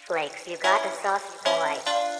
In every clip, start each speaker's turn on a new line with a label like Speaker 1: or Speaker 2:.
Speaker 1: Flakes, you got the sauce, boy.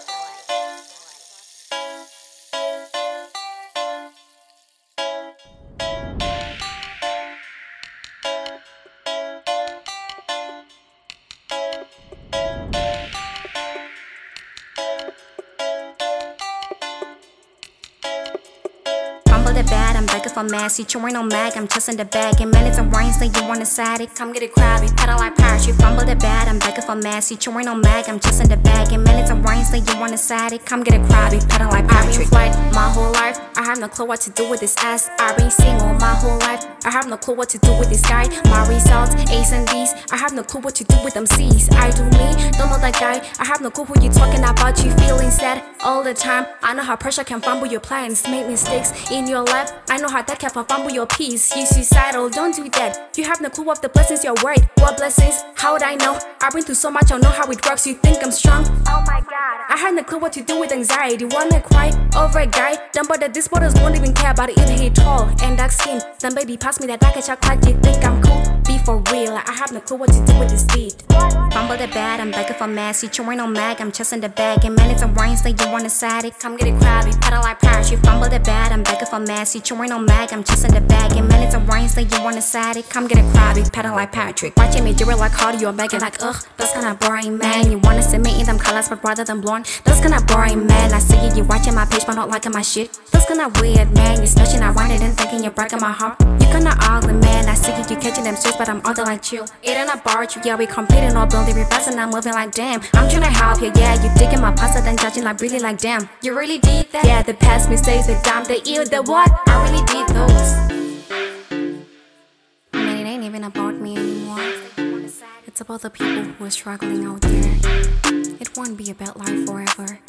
Speaker 2: Fumble the bad, I'm begging for mass. You chewing on mag, I'm just in the bag. And minutes and rains, then you wanna side it. Come get it crabby, pedal like parachute. Fumble the bad, I'm begging for mass. You chewing on mag, I'm just in the bag. And minutes and rains, then you wanna side it. Come get it crabby, pedal like parachute. I've been flight my whole life. I have no clue what to do with this ass. I've been single my whole life. I have no clue what to do with this guy. My results, A's and B's. I have no clue what to do with them C's. I do me, don't know that guy. I have no clue who you talking about. You feeling sad all the time. I know how pressure can fumble your plans, make mistakes in your life. I know how that can fumble your peace. You suicidal, don't do that. You have no clue of the blessings you're worried. What blessings? How would I know? I've been through so much, I know how it works. You think I'm strong? Oh my god. I had no clue what to do with anxiety. Wanna cry over a guy? Dumb but that this brothers won't even care about it if he tall and dark skin. Then baby pass me that dark chocolate. You think I'm cool? Be for real. I have no clue what to do with this beat. Fumble the bad, I'm begging for mass. You chewing on mag, I'm just in the bag. And minutes and rains, then you wanna side it. Come get it crabby, pedal like parachute. Fumble the bad, I'm begging for mass. You chewing on mag, I'm just in the bag. And minutes and rains, then you wanna side it. Come get it crabby, pedal like Patrick. Watching me do it like cardio, begging like ugh, that's kinda boring, man. You wanna see me in them colors, but rather than blonde. That's kinda boring, man. I see you watching my page, but not liking my shit. That's kinda weird, man. You snatching, I want it and thinking you're breaking my heart. You kinda ugly, man. I see you catching them streets, but I'm other like you. It ain't about you, yeah. We competing all building reverse, and I'm moving like damn. I'm trying to help you, yeah. You digging my pasta, then judging like really like damn. You really did that? Yeah, the past mistakes, the dumb, the ill, the what? I really did those. Man, it ain't even about me anymore. It's about the people who are struggling out there. It won't be about life forever.